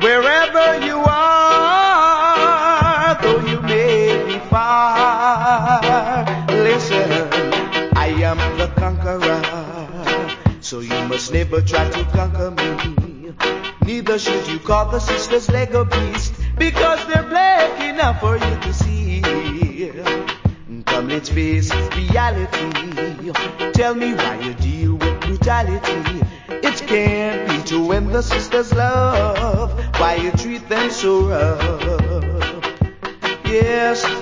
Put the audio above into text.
Wherever you are, though you may be far, listen, I am the conqueror, so you must never try to conquer me. Neither should you call the sisters Lego beast, because they're black enough for you to see. Come, let's face reality. Tell me why you deal with brutality. It can't be true when the sisters love. Why you treat them so rough? Yes,